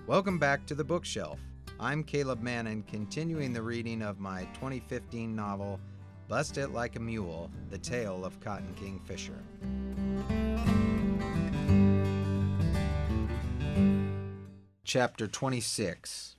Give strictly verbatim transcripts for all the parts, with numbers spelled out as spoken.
Welcome back to The Bookshelf. I'm Caleb Mannon, continuing the reading of my twenty fifteen novel, Bust It Like a Mule, The Tale of Cotton King Fisher. Chapter twenty-six.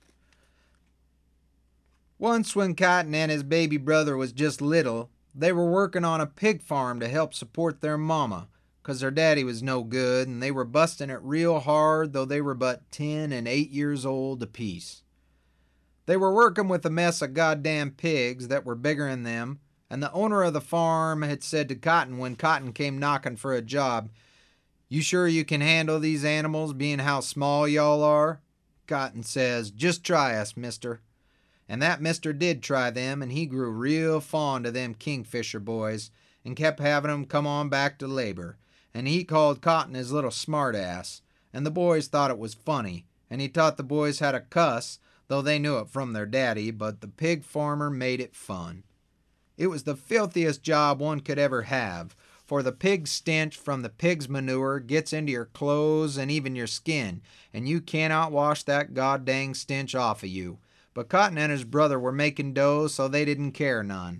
Once when Cotton and his baby brother was just little, they were working on a pig farm to help support their mama, 'cause their daddy was no good, and they were busting it real hard, though they were but ten and eight years old apiece. They were working with a mess of goddamn pigs that were bigger than them, and the owner of the farm had said to Cotton when Cotton came knocking for a job, "You sure you can handle these animals, being how small y'all are?" Cotton says, "Just try us, mister." And that mister did try them, and he grew real fond of them Kingfisher boys, and kept having 'em come on back to labor. And he called Cotton his little smart ass, and the boys thought it was funny, and he taught the boys how to cuss, though they knew it from their daddy, but the pig farmer made it fun. It was the filthiest job one could ever have, for the pig stench from the pig's manure gets into your clothes and even your skin, and you cannot wash that goddamn stench off of you. But Cotton and his brother were making dough, so they didn't care none.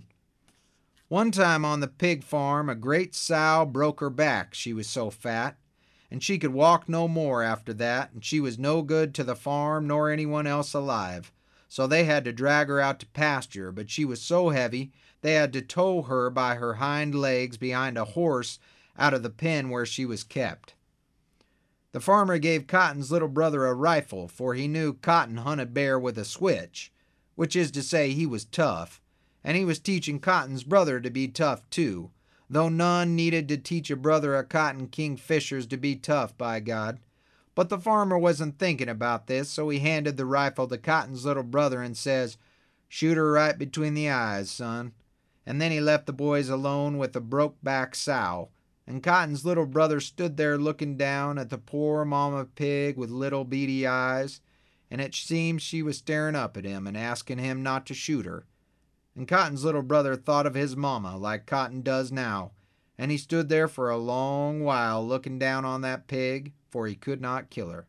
One time on the pig farm, a great sow broke her back, she was so fat, and she could walk no more after that, and she was no good to the farm nor anyone else alive. So they had to drag her out to pasture, but she was so heavy they had to tow her by her hind legs behind a horse out of the pen where she was kept. The farmer gave Cotton's little brother a rifle, for he knew Cotton hunted bear with a switch, which is to say he was tough, and he was teaching Cotton's brother to be tough too, though none needed to teach a brother of Cotton Kingfishers to be tough, by God. But the farmer wasn't thinking about this, so he handed the rifle to Cotton's little brother and says, "Shoot her right between the eyes, son." And then he left the boys alone with the broke-back sow, and Cotton's little brother stood there looking down at the poor mama pig with little beady eyes, and it seemed she was staring up at him and asking him not to shoot her. And Cotton's little brother thought of his mama like Cotton does now, and he stood there for a long while looking down on that pig, for he could not kill her.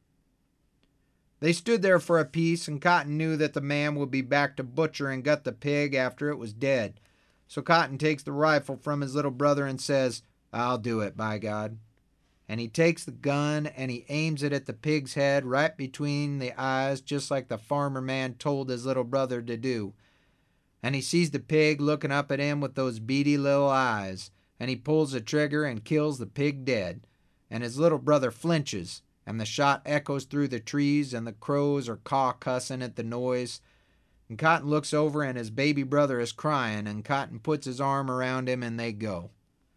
They stood there for a piece, and Cotton knew that the man would be back to butcher and gut the pig after it was dead. So Cotton takes the rifle from his little brother and says, "I'll do it, by God." And he takes the gun and he aims it at the pig's head right between the eyes, just like the farmer man told his little brother to do. And he sees the pig looking up at him with those beady little eyes, and he pulls the trigger and kills the pig dead. And his little brother flinches, and the shot echoes through the trees, and the crows are caw-cussing at the noise. And Cotton looks over, and his baby brother is crying, and Cotton puts his arm around him, and they go.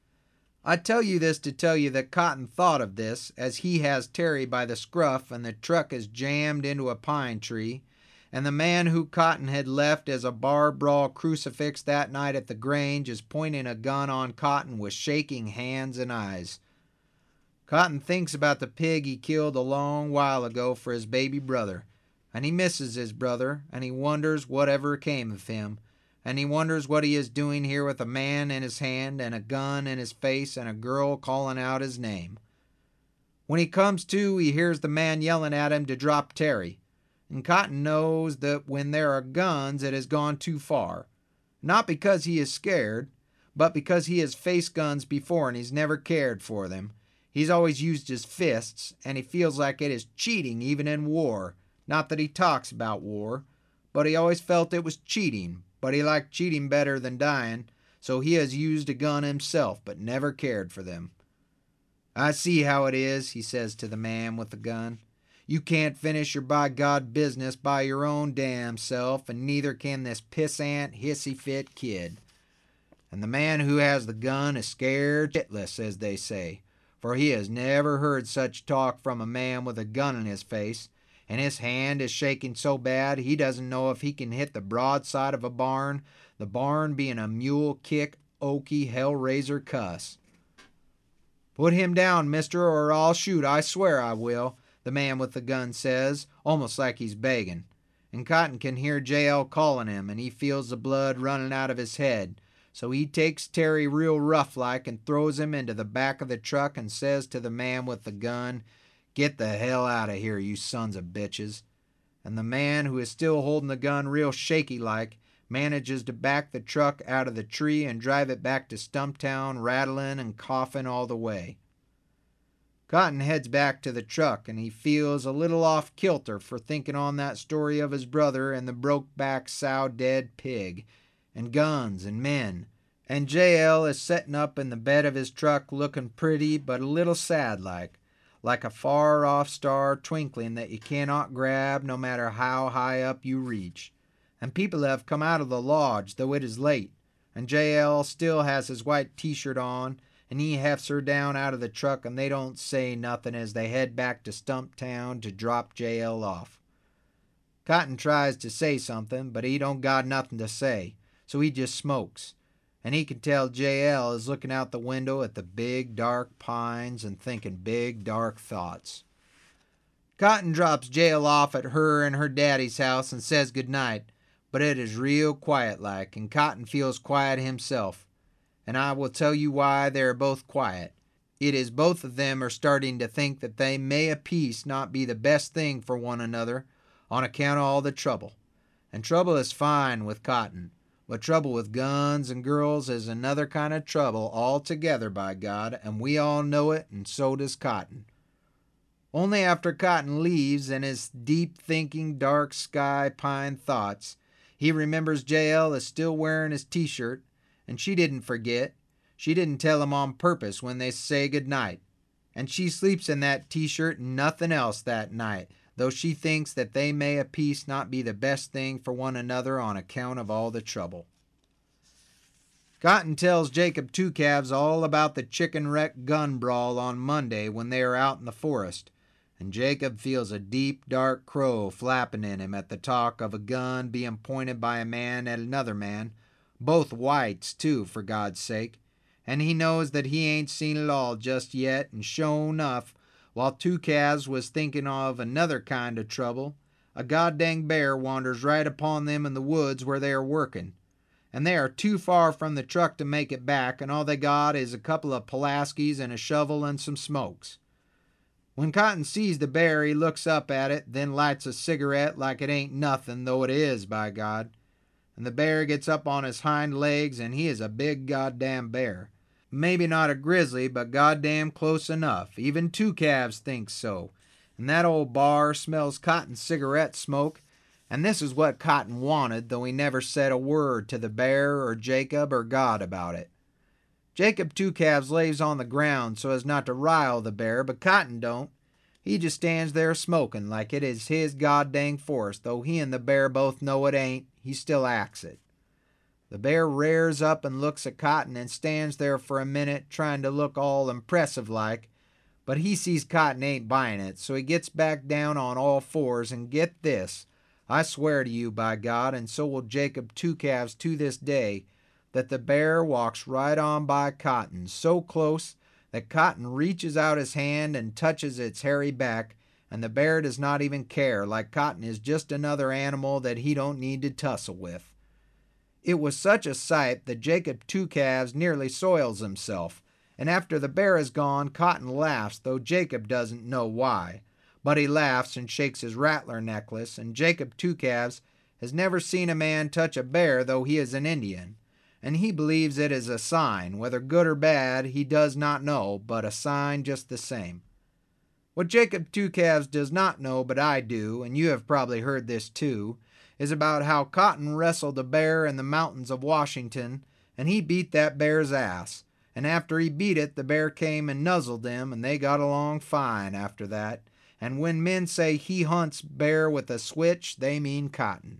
I tell you this to tell you that Cotton thought of this, as he has Terry by the scruff, and the truck is jammed into a pine tree, and the man who Cotton had left as a bar-brawl crucifix that night at the Grange is pointing a gun on Cotton with shaking hands and eyes. Cotton thinks about the pig he killed a long while ago for his baby brother, and he misses his brother, and he wonders whatever came of him, and he wonders what he is doing here with a man in his hand and a gun in his face and a girl calling out his name. When he comes to, he hears the man yelling at him to drop Terry, and Cotton knows that when there are guns it has gone too far, not because he is scared, but because he has faced guns before and he's never cared for them. He's always used his fists, and he feels like it is cheating even in war. Not that he talks about war, but he always felt it was cheating, but he liked cheating better than dying, so he has used a gun himself, but never cared for them. "I see how it is," he says to the man with the gun. "You can't finish your by God business by your own damn self, and neither can this pissant, hissy-fit kid." And the man who has the gun is scared shitless, as they say, for he has never heard such talk from a man with a gun in his face, and his hand is shaking so bad he doesn't know if he can hit the broadside of a barn, the barn being a mule-kick, oaky, hell-raiser cuss. "Put him down, mister, or I'll shoot, I swear I will," the man with the gun says, almost like he's begging. And Cotton can hear J L calling him, and he feels the blood running out of his head. So he takes Terry real rough-like and throws him into the back of the truck and says to the man with the gun, "Get the hell out of here, you sons of bitches." and the man, who is still holding the gun real shaky like, manages to back the truck out of the tree and drive it back to Stumptown, rattling and coughing all the way. Cotton heads back to the truck, and he feels a little off kilter for thinking on that story of his brother and the broke-back sow-dead pig, and guns and men. And J L is setting up in the bed of his truck looking pretty but a little sad-like, like a far-off star twinkling that you cannot grab no matter how high up you reach. And people have come out of the lodge, though it is late, and J L still has his white t-shirt on, and he hefts her down out of the truck, and they don't say nothing as they head back to Stumptown to drop J L off. Cotton tries to say something, but he don't got nothing to say, so he just smokes, and he can tell J L is looking out the window at the big dark pines and thinking big dark thoughts. Cotton drops J L off at her and her daddy's house and says good night, but it is real quiet like, and Cotton feels quiet himself. And I will tell you why they are both quiet. It is both of them are starting to think that they may a piece not be the best thing for one another on account of all the trouble. And trouble is fine with Cotton, but trouble with guns and girls is another kind of trouble altogether, by God, and we all know it, and so does Cotton. Only after Cotton leaves and his deep thinking, dark sky pine thoughts, he remembers J L is still wearing his t-shirt, and she didn't forget. She didn't tell him on purpose when they say good night. And she sleeps in that t-shirt and nothing else that night, though she thinks that they may a piece not be the best thing for one another on account of all the trouble. Cotton tells Jacob Two Calves all about the chicken wreck gun brawl on Monday when they are out in the forest, and Jacob feels a deep, dark crow flapping in him at the talk of a gun being pointed by a man at another man, both whites, too, for God's sake, and he knows that he ain't seen it all just yet, and sure enough, while Two Calves was thinking of another kind of trouble, a goddamn bear wanders right upon them in the woods where they are working, and they are too far from the truck to make it back, and all they got is a couple of Pulaskis and a shovel and some smokes. When Cotton sees the bear, he looks up at it, then lights a cigarette like it ain't nothing, though it is, by God. And the bear gets up on his hind legs, and he is a big goddamn bear. Maybe not a grizzly, but goddamn close enough. Even Two Calves thinks so. And that old bar smells Cotton cigarette smoke, and this is what Cotton wanted, though he never said a word to the bear or Jacob or God about it. Jacob Two Calves lays on the ground so as not to rile the bear, but Cotton don't. He just stands there smoking like it is his goddamn forest, though he and the bear both know it ain't. He still acts it. The bear rears up and looks at Cotton and stands there for a minute trying to look all impressive like, but he sees Cotton ain't buying it, so he gets back down on all fours, and get this, I swear to you by God, and so will Jacob Two Calves to this day, that the bear walks right on by Cotton, so close that Cotton reaches out his hand and touches its hairy back, and the bear does not even care, like Cotton is just another animal that he don't need to tussle with. It was such a sight that Jacob Two Calves nearly soils himself, and after the bear is gone, Cotton laughs, though Jacob doesn't know why. But he laughs and shakes his rattler necklace, and Jacob Two Calves has never seen a man touch a bear, though he is an Indian, and he believes it is a sign, whether good or bad he does not know, but a sign just the same. What Jacob Two Calves does not know, but I do, and you have probably heard this too, is about how Cotton wrestled a bear in the mountains of Washington, and he beat that bear's ass, and after he beat it, the bear came and nuzzled him, and they got along fine after that, and when men say he hunts bear with a switch, they mean Cotton.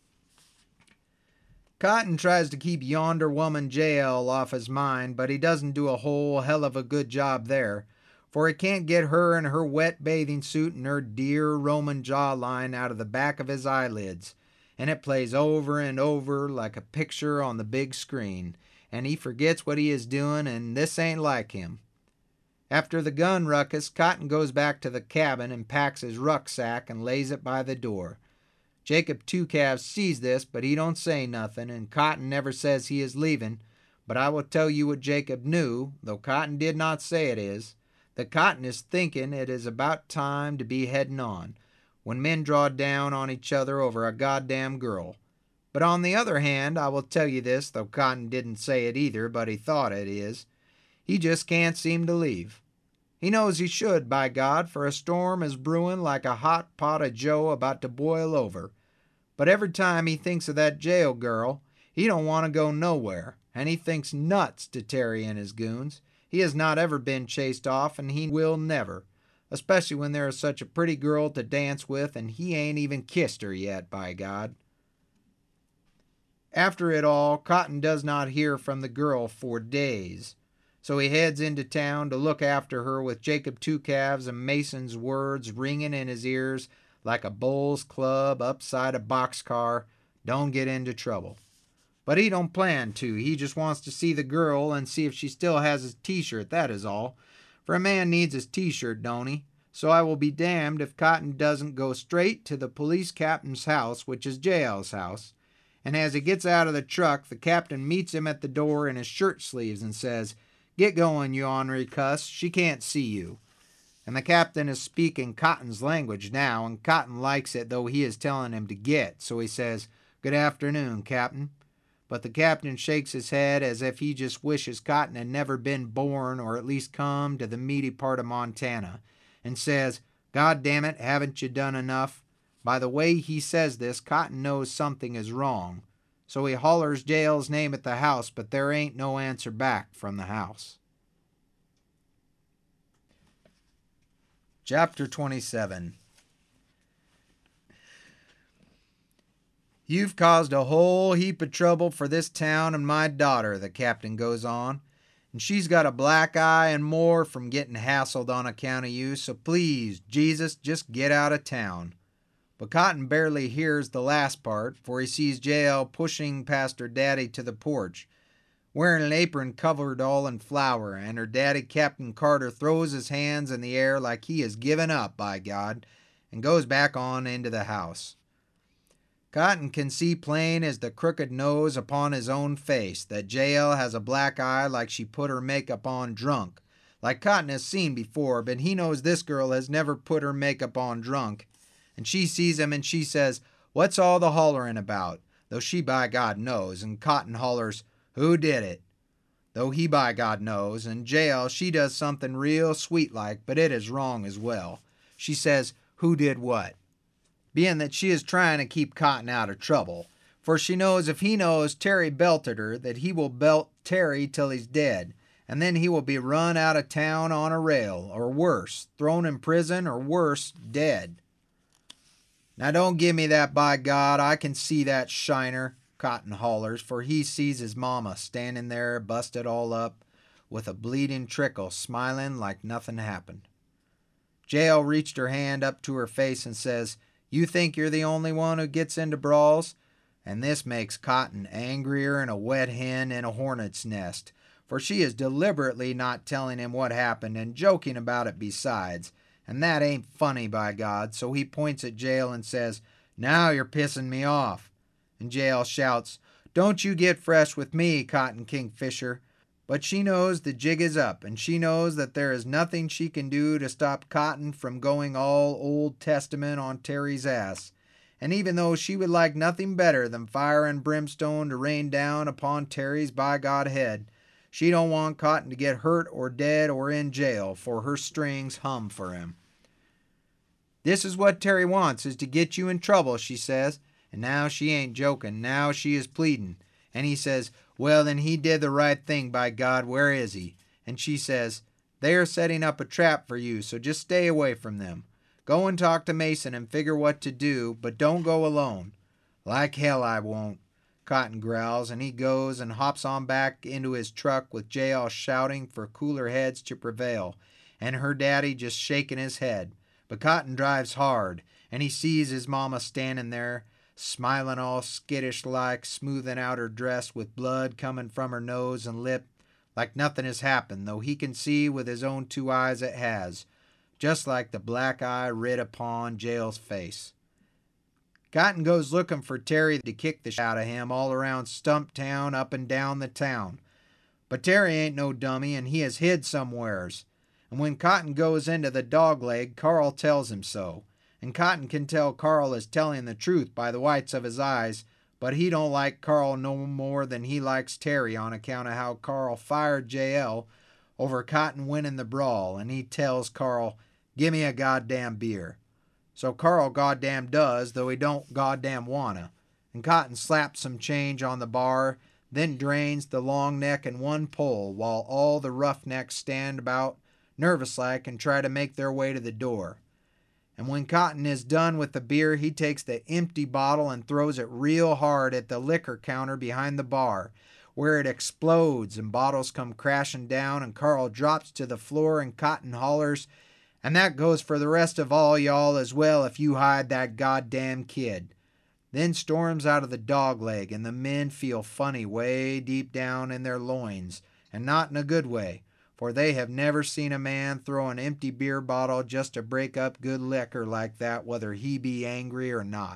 Cotton tries to keep yonder woman J L off his mind, but he doesn't do a whole hell of a good job there, for he can't get her in her wet bathing suit and her dear Roman jawline out of the back of his eyelids, and it plays over and over like a picture on the big screen, and he forgets what he is doing, and this ain't like him. After the gun ruckus, Cotton goes back to the cabin and packs his rucksack and lays it by the door. Jacob Two Calves sees this, but he don't say nothing, and Cotton never says he is leaving, but I will tell you what Jacob knew, though Cotton did not say it is, that Cotton is thinking it is about time to be heading on, when men draw down on each other over a goddamn girl. But on the other hand, I will tell you this, though Cotton didn't say it either, but he thought it is, he just can't seem to leave. He knows he should, by God, for a storm is brewing like a hot pot of joe about to boil over. But every time he thinks of that jail girl, he don't want to go nowhere, and he thinks nuts to Terry and his goons. He has not ever been chased off, and he will never, especially when there is such a pretty girl to dance with, and he ain't even kissed her yet, by God. After it all, Cotton does not hear from the girl for days, so he heads into town to look after her with Jacob Two Calves and Mason's words ringing in his ears like a bull's club upside a boxcar, "Don't get into trouble." But he don't plan to. He just wants to see the girl and see if she still has his t-shirt, that is all. For a man needs his t-shirt, don't he? So I will be damned if Cotton doesn't go straight to the police captain's house, which is J L's house. And as he gets out of the truck, the captain meets him at the door in his shirt sleeves and says, "Get going, you ornery cuss. She can't see you." And the captain is speaking Cotton's language now, and Cotton likes it, though he is telling him to get. So he says, "Good afternoon, Captain." But the captain shakes his head as if he just wishes Cotton had never been born or at least come to the meaty part of Montana, and says, "God damn it, haven't you done enough?" By the way he says this, Cotton knows something is wrong. So he hollers J L's name at the house, but there ain't no answer back from the house. Chapter twenty-seven. "You've caused a whole heap of trouble for this town and my daughter," the captain goes on, "and she's got a black eye and more from getting hassled on account of you, so please, Jesus, just get out of town." But Cotton barely hears the last part, for he sees J L pushing past her daddy to the porch, wearing an apron covered all in flour, and her daddy, Captain Carter, throws his hands in the air like he has given up, by God, and goes back on into the house. Cotton can see plain as the crooked nose upon his own face that J L has a black eye like she put her makeup on drunk, like Cotton has seen before, but he knows this girl has never put her makeup on drunk. And she sees him and she says, "What's all the hollering about?" Though she by God knows, and Cotton hollers, "Who did it?" Though he by God knows, and J L, she does something real sweet like, but it is wrong as well. She says, "Who did what?" Being that she is trying to keep Cotton out of trouble, for she knows if he knows Terry belted her, that he will belt Terry till he's dead, and then he will be run out of town on a rail, or worse, thrown in prison, or worse, dead. "Now don't give me that, by God, I can see that shiner," Cotton hollers, for he sees his mama standing there busted all up, with a bleeding trickle, smiling like nothing happened. J L reached her hand up to her face and says, "You think you're the only one who gets into brawls?" And this makes Cotton angrier than a wet hen in a hornet's nest, for she is deliberately not telling him what happened and joking about it besides, and that ain't funny, by God. So he points at J L and says, "Now you're pissing me off." And J L shouts, "Don't you get fresh with me, Cotton Kingfisher." But she knows the jig is up, and she knows that there is nothing she can do to stop Cotton from going all Old Testament on Terry's ass. And even though she would like nothing better than fire and brimstone to rain down upon Terry's by God head, she don't want Cotton to get hurt or dead or in jail, for her strings hum for him. "This is what Terry wants, is to get you in trouble," she says. And now she ain't joking, now she is pleading. And he says, "Well, then he did the right thing, by God, where is he?" And she says, "They are setting up a trap for you, so just stay away from them. Go and talk to Mason and figure what to do, but don't go alone." "Like hell I won't," Cotton growls, and he goes and hops on back into his truck with J L shouting for cooler heads to prevail, and her daddy just shaking his head. But Cotton drives hard, and he sees his mama standing there, smiling all skittish-like, smoothing out her dress with blood coming from her nose and lip, like nothing has happened, though he can see with his own two eyes it has, just like the black eye writ upon J L's face. Cotton goes looking for Terry to kick the shit out of him all around Stumptown, up and down the town. But Terry ain't no dummy, and he has hid somewheres. And when Cotton goes into the dog leg, Carl tells him so. and Cotton can tell Carl is telling the truth by the whites of his eyes, but he don't like Carl no more than he likes Terry on account of how Carl fired J L over Cotton winning the brawl, and he tells Carl, "Give me a goddamn beer." So Carl goddamn does, though he don't goddamn wanna, and Cotton slaps some change on the bar, then drains the long neck in one pull while all the roughnecks stand about nervous like and try to make their way to the door. And when Cotton is done with the beer, he takes the empty bottle and throws it real hard at the liquor counter behind the bar, where it explodes and bottles come crashing down and Carl drops to the floor and Cotton hollers, "And that goes for the rest of all y'all as well if you hide that goddamn kid." Then storms out of the dogleg, and the men feel funny way deep down in their loins, and not in a good way, for they have never seen a man throw an empty beer bottle just to break up good liquor like that, whether he be angry or not.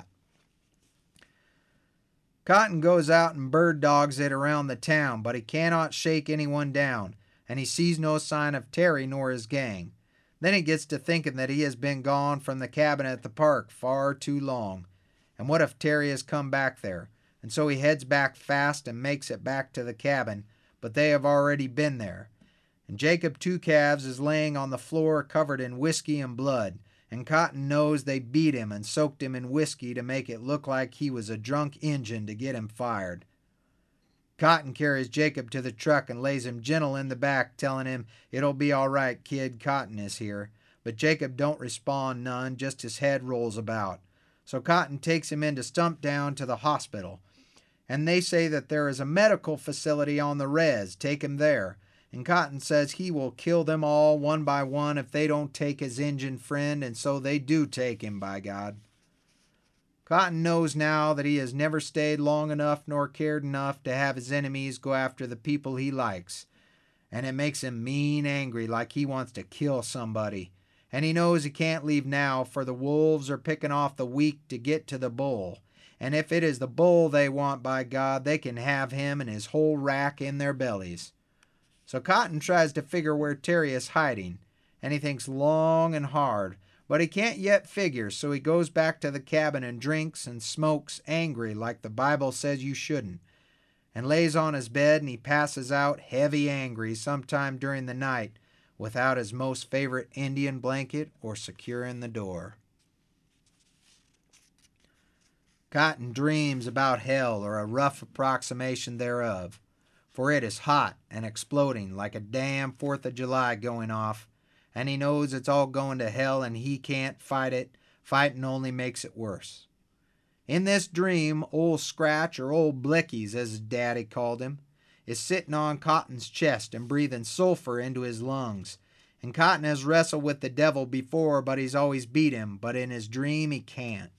Cotton goes out and bird dogs it around the town, but he cannot shake anyone down, and he sees no sign of Terry nor his gang. Then he gets to thinking that he has been gone from the cabin at the park far too long. And what if Terry has come back there? And so he heads back fast and makes it back to the cabin, but they have already been there. And Jacob Two Calves is laying on the floor covered in whiskey and blood, and Cotton knows they beat him and soaked him in whiskey to make it look like he was a drunk Injun to get him fired. Cotton carries Jacob to the truck and lays him gentle in the back, telling him, "It'll be all right, kid, Cotton is here." But Jacob don't respond none, just his head rolls about. So Cotton takes him into Stumptown to the hospital, and they say that there is a medical facility on the res. Take him there. And Cotton says he will kill them all one by one if they don't take his Injun friend, and so they do take him, by God. Cotton knows now that he has never stayed long enough nor cared enough to have his enemies go after the people he likes, and it makes him mean angry like he wants to kill somebody. And he knows he can't leave now, for the wolves are picking off the weak to get to the bull. And if it is the bull they want, by God, they can have him and his whole rack in their bellies. So Cotton tries to figure where Terry is hiding, and he thinks long and hard, but he can't yet figure, so he goes back to the cabin and drinks and smokes angry like the Bible says you shouldn't, and lays on his bed, and he passes out heavy angry sometime during the night, without his most favorite Indian blanket or securing the door. Cotton dreams about hell or a rough approximation thereof, for it is hot and exploding like a damn Fourth of July going off, and he knows it's all going to hell and he can't fight it. Fighting only makes it worse. In this dream, Old Scratch, or Old Blickies as his daddy called him, is sitting on Cotton's chest and breathing sulfur into his lungs. And Cotton has wrestled with the devil before, but he's always beat him, but in his dream he can't.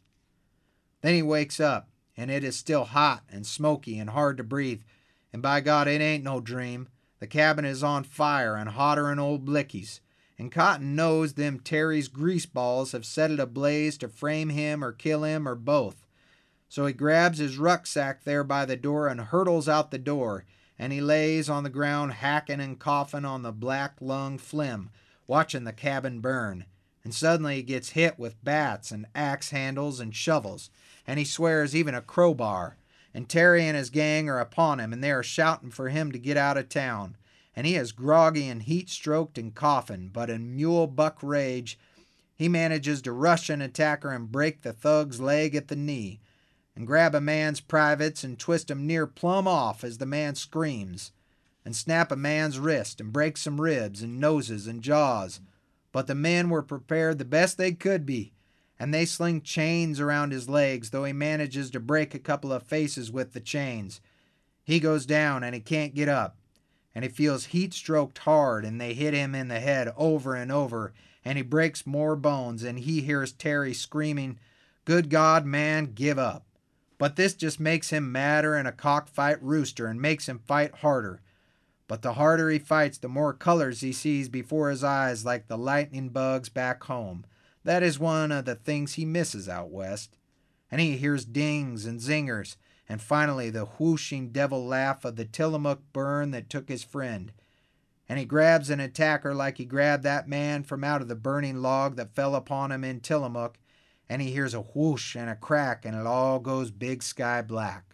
Then he wakes up, and it is still hot and smoky and hard to breathe, and by God, it ain't no dream. The cabin is on fire and hotter'n Old Blickies, and Cotton knows them Terry's grease balls have set it ablaze to frame him or kill him or both. So he grabs his rucksack there by the door and hurtles out the door, and he lays on the ground hacking and coughing on the black-lunged phlegm, watching the cabin burn. And suddenly he gets hit with bats and axe handles and shovels, and he swears even a crowbar. And Terry and his gang are upon him, and they are shouting for him to get out of town. And he is groggy and heat-stroked and coughing, but in mule-buck rage, he manages to rush an attacker and break the thug's leg at the knee, and grab a man's privates and twist him near plumb off as the man screams, and snap a man's wrist and break some ribs and noses and jaws. But the men were prepared the best they could be, and they sling chains around his legs, though he manages to break a couple of faces with the chains. He goes down and he can't get up, and he feels heat-stroked hard, and they hit him in the head over and over, and he breaks more bones, and he hears Terry screaming, "Good God, man, give up." But this just makes him madder than a cockfight rooster and makes him fight harder. But the harder he fights, the more colors he sees before his eyes like the lightning bugs back home. That is one of the things he misses out west. And he hears dings and zingers, and finally the whooshing devil laugh of the Tillamook burn that took his friend. And he grabs an attacker like he grabbed that man from out of the burning log that fell upon him in Tillamook, and he hears a whoosh and a crack, and it all goes big sky black.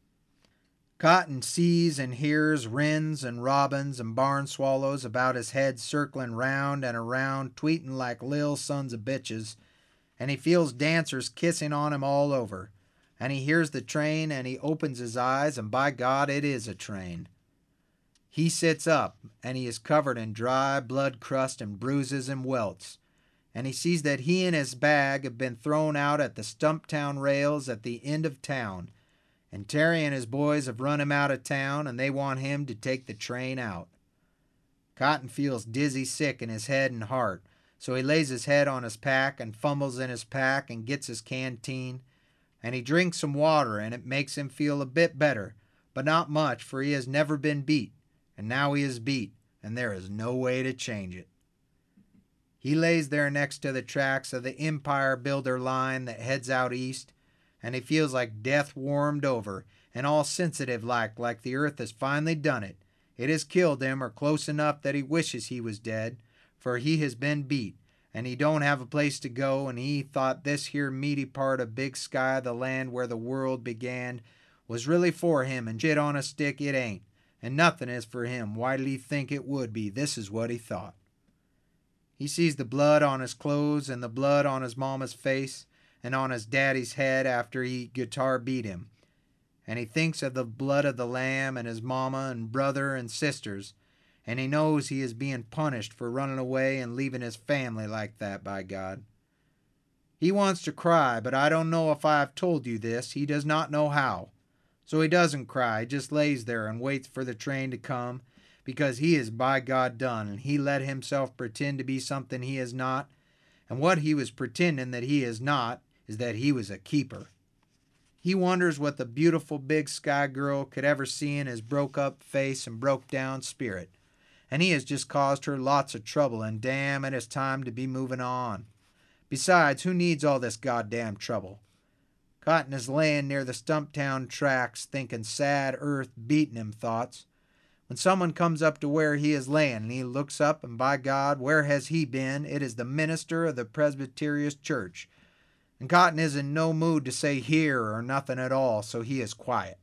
Cotton sees and hears wrens and robins and barn swallows about his head circling round and around, tweeting like lil sons of bitches, and he feels dancers kissing on him all over, and he hears the train, and he opens his eyes, and by God, it is a train. He sits up, and he is covered in dry blood crust and bruises and welts, and he sees that he and his bag have been thrown out at the Stumptown rails at the end of town, and Terry and his boys have run him out of town, and they want him to take the train out. Cotton feels dizzy sick in his head and heart, so he lays his head on his pack and fumbles in his pack and gets his canteen, and he drinks some water, and it makes him feel a bit better, but not much, for he has never been beat, and now he is beat, and there is no way to change it. He lays there next to the tracks of the Empire Builder line that heads out east, and he feels like death warmed over, and all sensitive like, like the earth has finally done it. It has killed him, or close enough that he wishes he was dead, for he has been beat, and he don't have a place to go, and he thought this here meaty part of Big Sky, the land where the world began, was really for him, and shit on a stick it ain't, and nothing is for him. Why did he think it would be? This is what he thought. He sees the blood on his clothes, and the blood on his mama's face, and on his daddy's head after he guitar beat him. And he thinks of the blood of the lamb and his mama and brother and sisters, and he knows he is being punished for running away and leaving his family like that, by God. He wants to cry, but I don't know if I have told you this. He does not know how. So he doesn't cry, he just lays there and waits for the train to come, because he is by God done, and he let himself pretend to be something he is not, and what he was pretending that he is not is that he was a keeper. He wonders what the beautiful Big Sky girl could ever see in his broke-up face and broke-down spirit, and he has just caused her lots of trouble, and damn, it is time to be moving on. Besides, who needs all this goddamn trouble? Cotton is laying near the Stumptown tracks, thinking sad earth beating him thoughts, when someone comes up to where he is laying, and he looks up, and by God, where has he been? It is the minister of the Presbyterian Church, and Cotton is in no mood to say here or nothing at all, so he is quiet.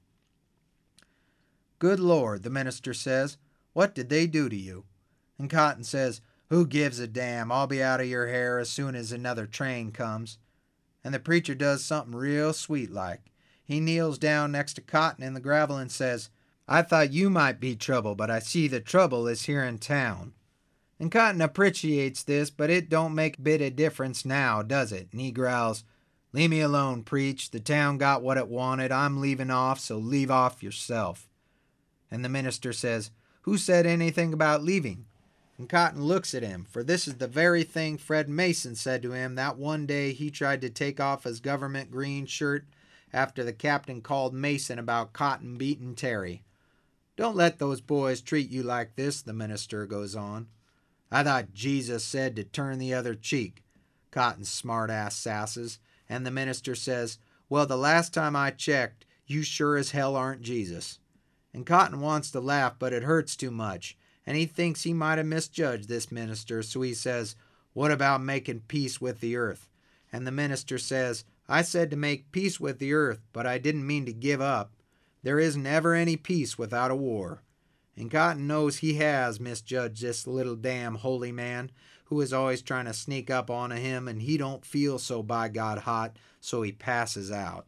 Good Lord, the minister says, what did they do to you? And Cotton says, who gives a damn? I'll be out of your hair as soon as another train comes. And the preacher does something real sweet like. He kneels down next to Cotton in the gravel and says, I thought you might be trouble, but I see the trouble is here in town. And Cotton appreciates this, but it don't make a bit of difference now, does it? And he growls, leave me alone, preach. The town got what it wanted. I'm leaving off, so leave off yourself. And the minister says, who said anything about leaving? And Cotton looks at him, for this is the very thing Fred Mason said to him that one day he tried to take off his government green shirt after the captain called Mason about Cotton beating Terry. Don't let those boys treat you like this, the minister goes on. I thought Jesus said to turn the other cheek, Cotton smart-ass sasses, and the minister says, well, the last time I checked, you sure as hell aren't Jesus. And Cotton wants to laugh, but it hurts too much, and he thinks he might have misjudged this minister, so he says, what about making peace with the earth? And the minister says, I said to make peace with the earth, but I didn't mean to give up. There isn't ever any peace without a war. And Cotton knows he has misjudged this little damn holy man who is always trying to sneak up on him, and he don't feel so by God hot, so he passes out.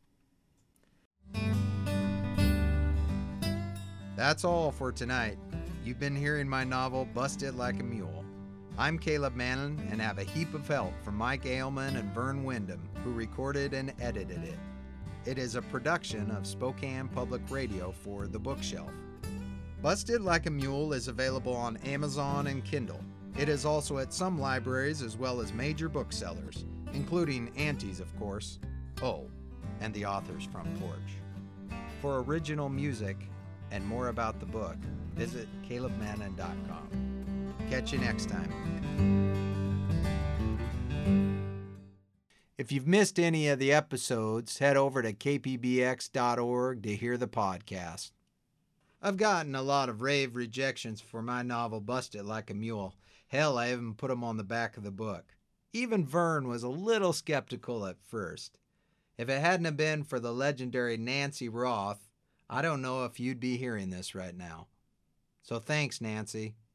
That's all for tonight. You've been hearing my novel, Busted Like a Mule. I'm Caleb Mannon and have a heap of help from Mike Ailman and Vern Wyndham, who recorded and edited it. It is a production of Spokane Public Radio for The Bookshelf. Busted Like a Mule is available on Amazon and Kindle. It is also at some libraries as well as major booksellers, including Auntie's, of course. Oh, and the author's front porch. For original music and more about the book, visit caleb mannon dot com. Catch you next time. If you've missed any of the episodes, head over to k p b x dot org to hear the podcast. I've gotten a lot of rave rejections for my novel Busted Like a Mule. Hell, I even put them on the back of the book. Even Vern was a little skeptical at first. If it hadn't have been for the legendary Nancy Roth, I don't know if you'd be hearing this right now. So thanks, Nancy.